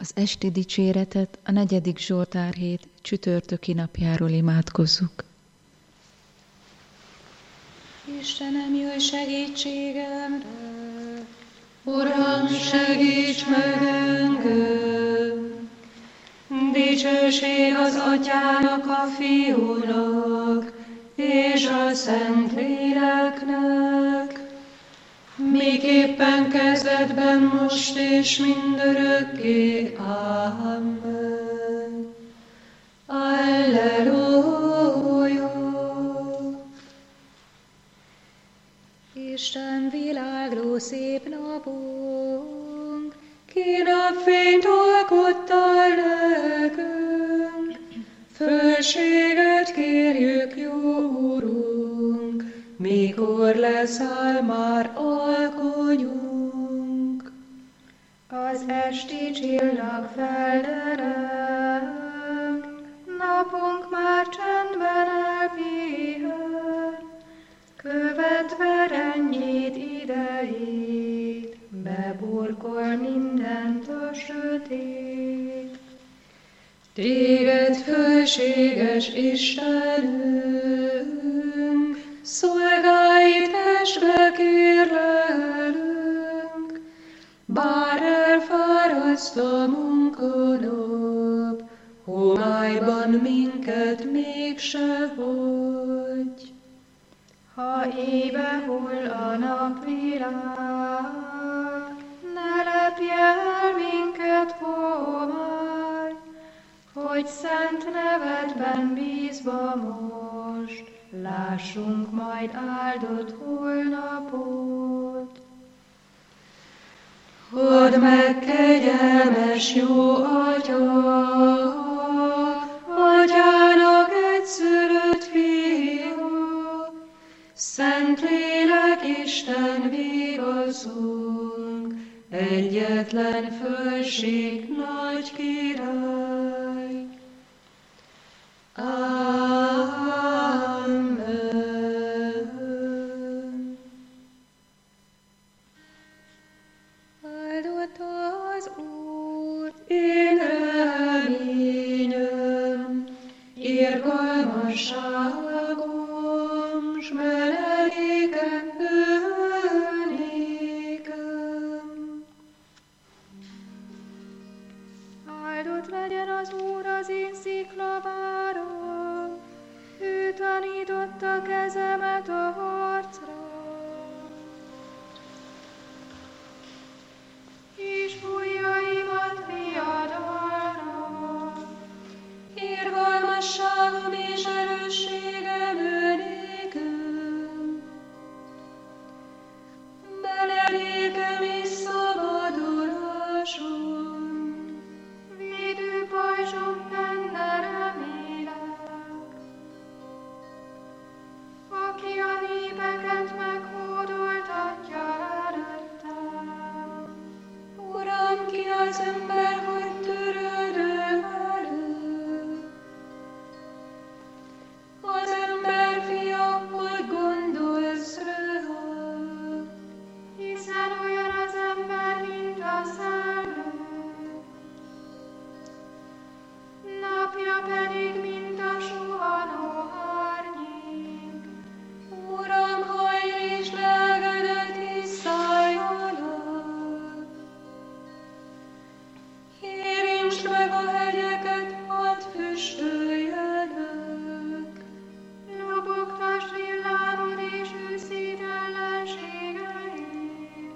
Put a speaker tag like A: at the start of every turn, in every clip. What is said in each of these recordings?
A: Az esti dicséretet a 4. Zsoltárhét csütörtöki napjáról imádkozzuk.
B: Istenem, jöjj segítségemre!
C: Uram, segíts meg engem! Dicsőség az Atyának, a Fiúnak és a Szentléleknek, miképpen kezdetben, most és mindörökké. Amen. Alleluja!
B: Isten világló szép napunk,
C: Ki napfényt alkottál nekünk, fölséget kérjük, jó Urunk, mikor leszáll már alkonyunk.
B: az esti csillag feldereng, napunk már csendben elpihen, követve rendjét idejét, beburkol mindent a sötét.
C: Téged, fölséges Istenünk, szolgáid testbe kérlelünk, bár elfáraszt a munkanap, homályban minket mégse hagy.
B: Ha éjbe hull a napvilág, ne lepje el minket homály, hogy szent nevedben bízva most, lássunk majd áldott holnapot.
C: Add meg, kegyelmes jó Atya, Atyának egyszülött Fia, Szentlélek Isten vigaszunk, egyetlen fölség nagy király. Amen.
B: Áldott az Úr,
C: Én reményem, irgalmasságom, s menedékem ő nékem.
B: áldott legyen az Úr az én sziklavárom, ő tanította kezemet a harcra, és ujjaimat viadalra.
C: Irgalmasságom és erősségem ő nékem, menedékem és szabadulásom.
B: Védő pajzsom benne remélek, aki a népeket meghódoltatja előttem.
C: Uram, ki az ember, hogy töröd ő veled? Az ember fia, hogy gondolsz rá?
B: Hiszen olyan az ember, mint a szellő, napja pedig, mint a suhanó árnyék.
C: Uram, hajlítsd lelkedet és szállj alá. Érintsd meg a hegyeket, hadd füstöljenek.
B: Lobogtasd villámod és őszíd ellenségeid.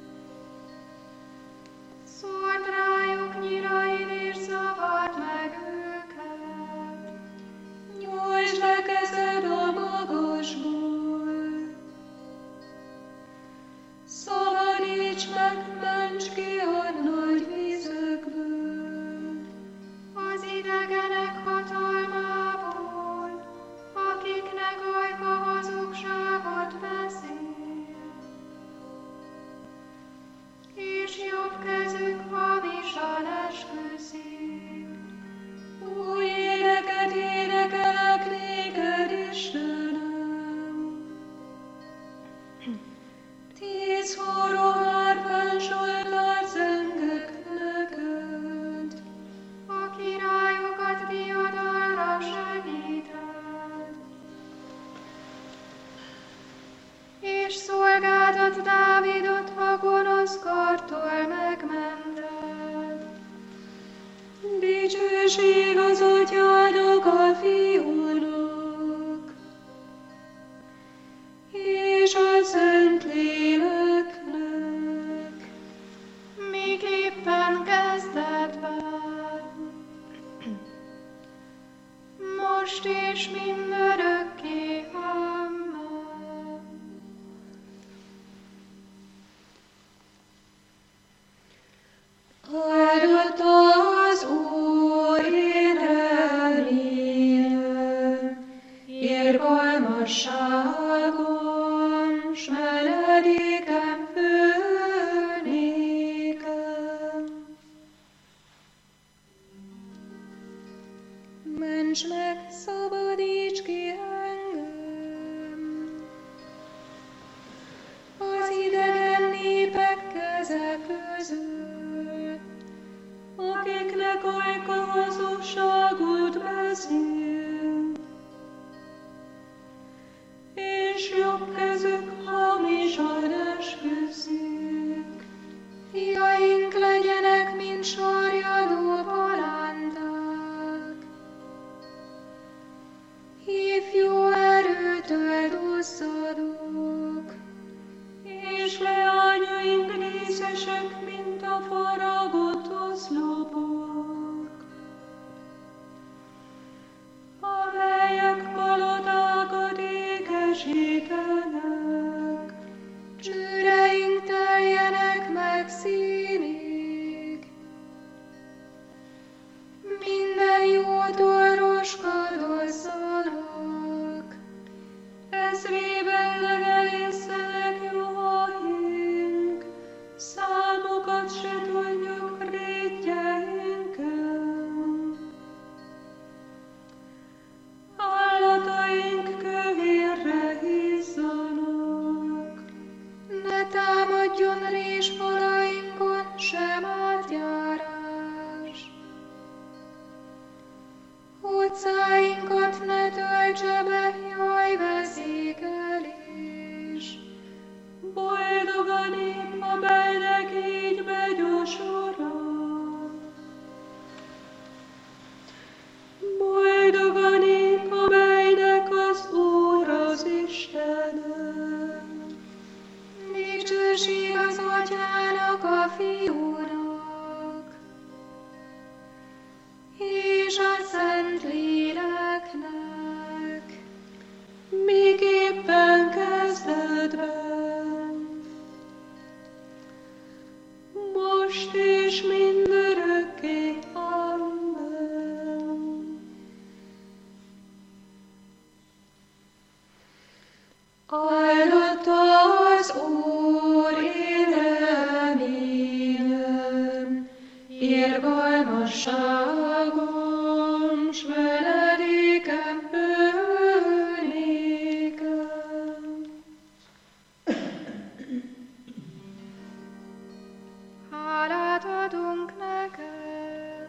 B: Szóld rájuk nyilaid és zavard meg őket.
C: Nyújtsd le kezed a magasból. Szabadíts meg, ments ki a nagy vizekből.
B: Az idegenek hatalmából, akiknek ajka hazugságot beszél, és jobb kezük hamisan esküszik.
C: Új éneket énekelek néked, Istenem. 10 forró hárfán zsoltárt zengek neked. dicsőség az Atyának, a Fiúnak, és a Szentléleknek,
B: miképpen kezdetben, most és mindörökké. Amen.
C: Áldott az Úr, én reményem, irgalmasságom, s menedékem fő nékem. Ments meg, szabadíts ki engem az idegen népek keze között, akiknek ajka hazugságot beszél, és jobb kezük hamisan esküszik.
B: Fiaink legyenek, mint sarjadó palándák, ifjú erőtől duzzadók,
C: És leányaink díszesek, mint a faragott oszlopok, amelyek palotákat ékesítenek.
B: csőreink teljenek meg színig, minden jótól roskadozzanak.
C: Ezrében legelészenek juhaink, számokat se tudjuk rétjeinken. Állataink kövérre hízzanak,
B: Ne támadjon résfalainkon sem átjárás, utcáinkat ne töltse be jajveszékelés.
C: boldog a nép, amelynek így megy a sora. Boldog a nép, amelynek az Úr az Istene.
B: Dicsőség az Atyának, a Fiúnak, és a Szentléleknek,
C: Miképpen kezdetben, most és mindörökké. Amen. Áldott az Úr, én reményem, irgalmasságom, s menedékem ő nékem.
B: hálát adunk neked.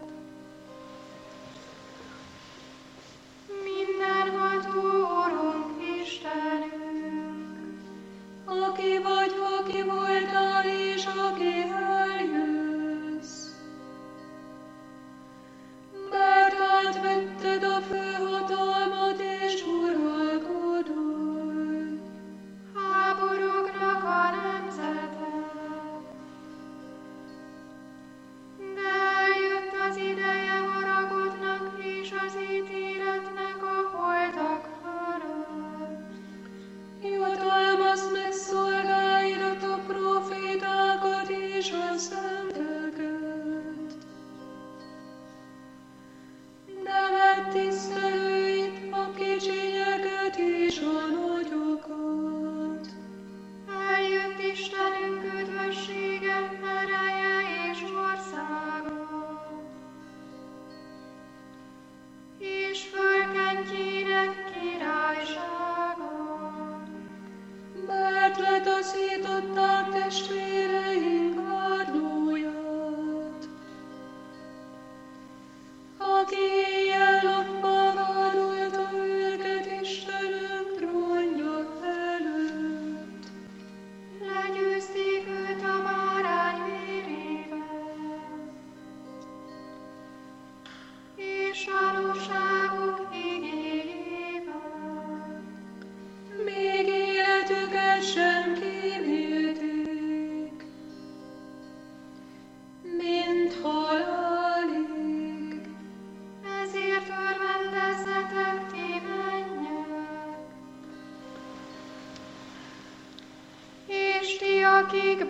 B: Mindenható Urunk, Istenünk,
C: Aki vagy, aki voltál, és aki eljössz.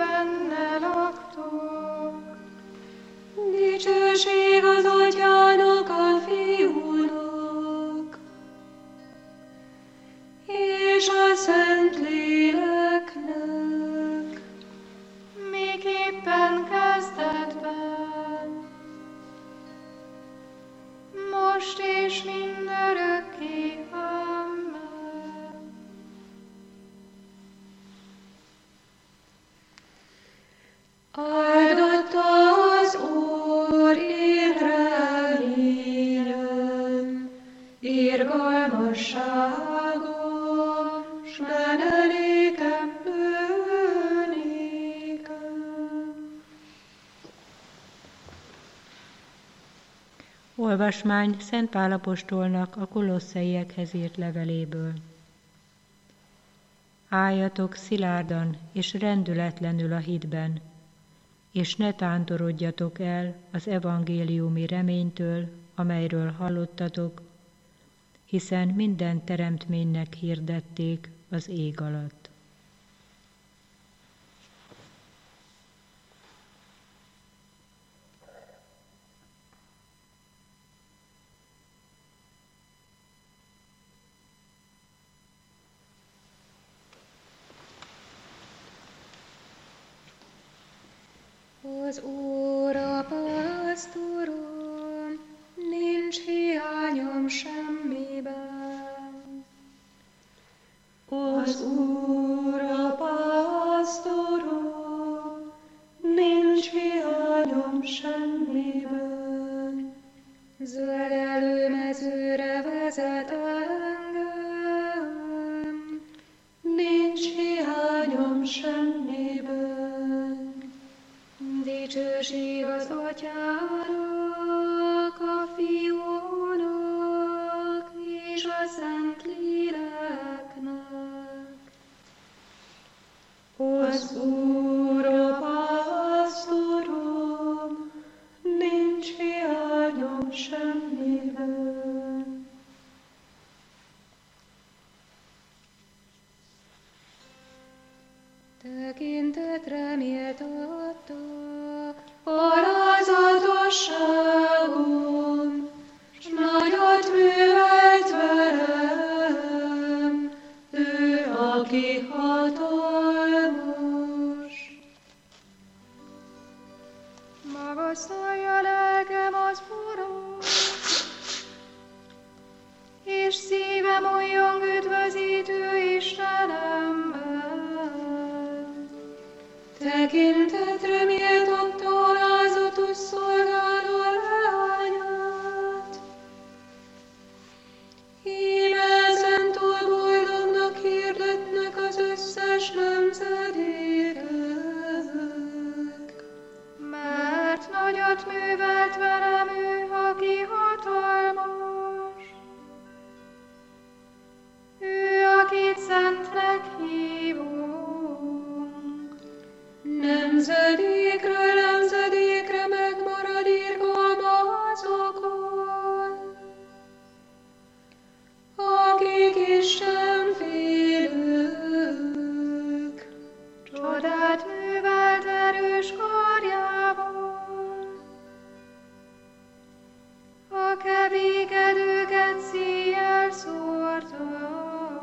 B: benne laktok.
C: Dicsőség az Atyának, a Fiúnak, és a Szentléleknek,
B: Miképpen kezdetben, most és mindörökké. Amen.
C: Áldott az Úr, én reményem, irgalmasságom, s menedékem ő nékem.
D: Olvasmány Szent Pál apostolnak a Kolosszaiekhez írt leveléből. Álljatok szilárdan és rendületlenül a hitben, és ne tántorodjatok el az evangéliumi reménytől, amelyről hallottatok, hiszen minden teremtménynek hirdették az ég alatt.
C: Az Úr a pásztorom, nincs hiányom semmiben. Az Úr a pásztorom, nincs hiányom semmiben. Zöld előmezőre vezet engem, nincs hiányom semmiben. Dicsőség az Atyának, a Fiúnak és a Szentléleknek. Az Úr a pásztorom, nincs hiányom semmiben. Tekintetre méltatta alázatosságom, s nagyot művelt velem, ő, aki hatalmas.
B: Magasztalja lelkem az Urat, és szívem újjong üdvözítő Istenemben.
C: Tekintetre méltatta alázatos szolgáló leányát. Íme ezentúl boldognak hirdetnek az összes nemzedékek.
B: Mert nagyot művelt velem ő, aki hatalmas. Ő, akit szentnek hívunk.
C: Nemzedékről nemzedékre megmarad irgalma azokon, akik Istenfélők.
B: Csodát művelt erős karjával. A kevékedőket szíjjel szórta.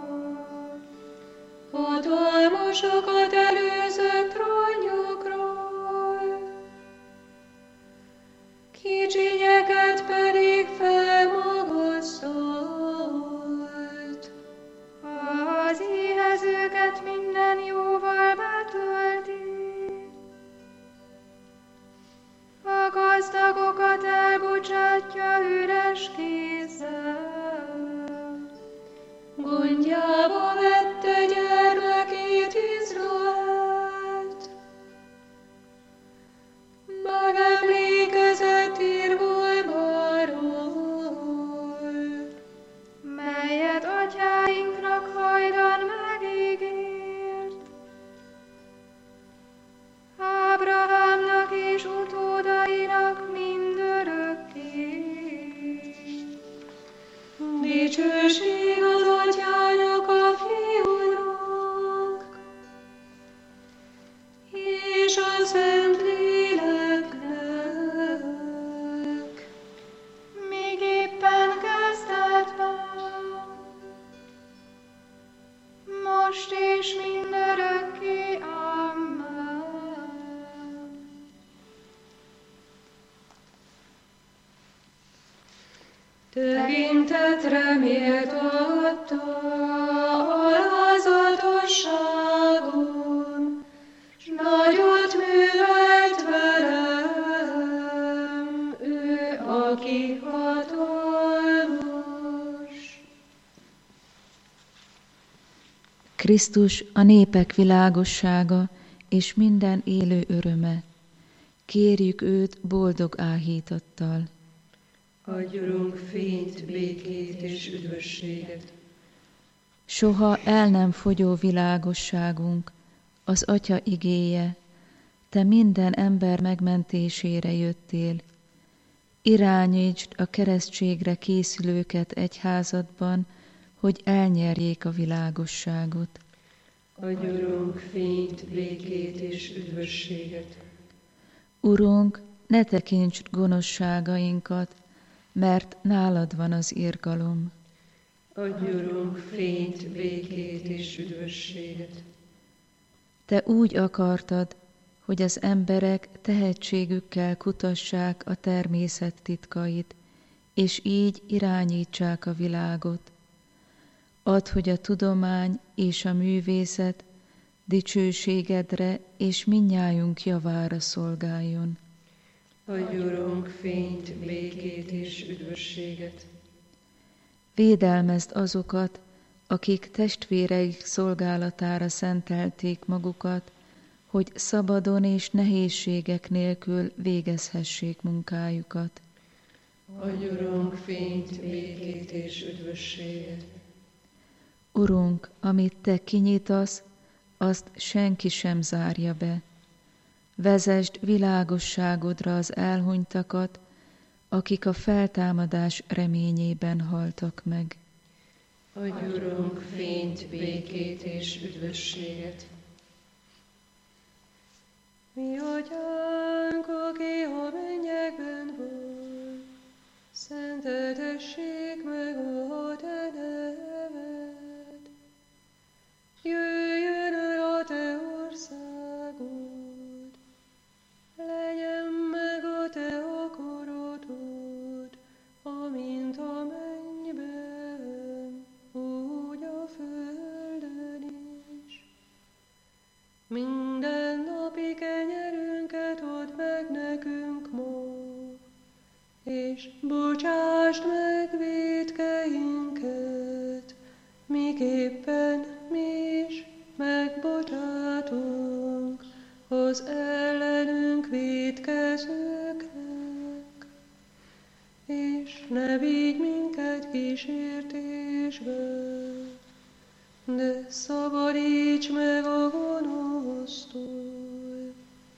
C: Hatalmasokat előzött trónjukról, kicsinyeket pedig felmagasztalt.
B: Az éhezőket minden jóval betölti. A gazdagokat elbocsátja üres kézzel.
C: Gondjába vette gyermekét Izraelt, megemlékezett irgalmáról,
B: melyet atyáinknak hajdan megígért. Ábrahámnak és utódainak mindörökké.
C: Dicsőség az Atyának, a Tekintetre méltatta alázatosságon, s nagyot művelt velem, ő, aki hatalmas.
A: Krisztus a népek világossága és minden élő öröme. Kérjük őt boldog áhítattal.
C: Adj, Urunk, fényt, békét és üdvösséget.
A: Soha el nem fogyó világosságunk, az Atya igéje, te minden ember megmentésére jöttél. Irányítsd a keresztségre készülőket egyházadban, hogy elnyerjék a világosságot.
C: Adj, Urunk, fényt, békét és üdvösséget.
A: Urunk, ne tekintsd gonoszságainkat, mert nálad van az irgalom.
C: Adj, Urunk, fényt, békét és üdvösséget.
A: Te úgy akartad, hogy az emberek tehetségükkel kutassák a természet titkait, és így irányítsák a világot. Add, hogy a tudomány és a művészet dicsőségedre és mindnyájunk javára szolgáljon.
C: Adj, Urunk, fényt, békét és üdvösséget.
A: Védelmezd azokat, akik testvéreik szolgálatára szentelték magukat, hogy szabadon és nehézségek nélkül végezhessék munkájukat.
C: Adj, Urunk, fényt, békét és üdvösséget.
A: Urunk, amit te kinyitasz, azt senki sem zárja be. Vezesd világosságodra az elhunytakat, akik a feltámadás reményében haltak meg.
C: Adj, Urunk, fényt, békét és üdvösséget. Mi Atyánk, aki a mennyekben vagy, szenteltessék meg a te neved. Jöjjön el a te országod, legyen meg a te akaratod, amint a mennyben, úgy a földön is. Minden napi kenyerünket add meg nekünk ma, és bocsásd meg vétkeinket, miképpen mi is megbocsátunk az ellenünk vétkezőknek. És ne vigy minket kísértésbe, de szabadíts meg a gonosztól.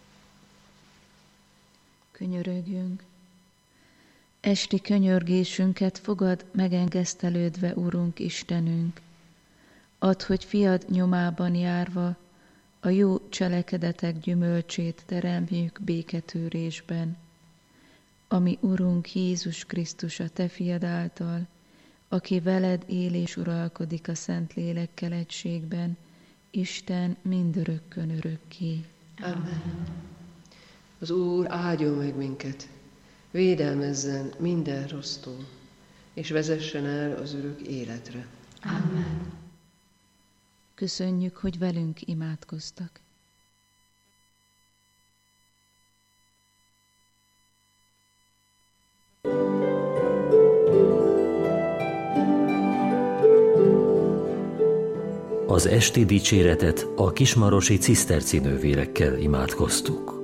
A: Könyörögjünk. Esti könyörgésünket fogad megengesztelődve, Urunk Istenünk. Add, hogy fiad nyomában járva a jó cselekedetek gyümölcsét teremjük béketűrésben, ami Urunk Jézus Krisztus a te fiad által, aki veled él és uralkodik a Szentlélekkel egységben, Isten mindörökkön örökké.
E: Amen. Az Úr áldjon meg minket, védelmezzen minden rossztól, és vezessen el az örök életre.
A: Amen. Köszönjük, hogy velünk imádkoztak.
F: Az esti dicséretet a kismarosi ciszterci nővérekkel imádkoztuk.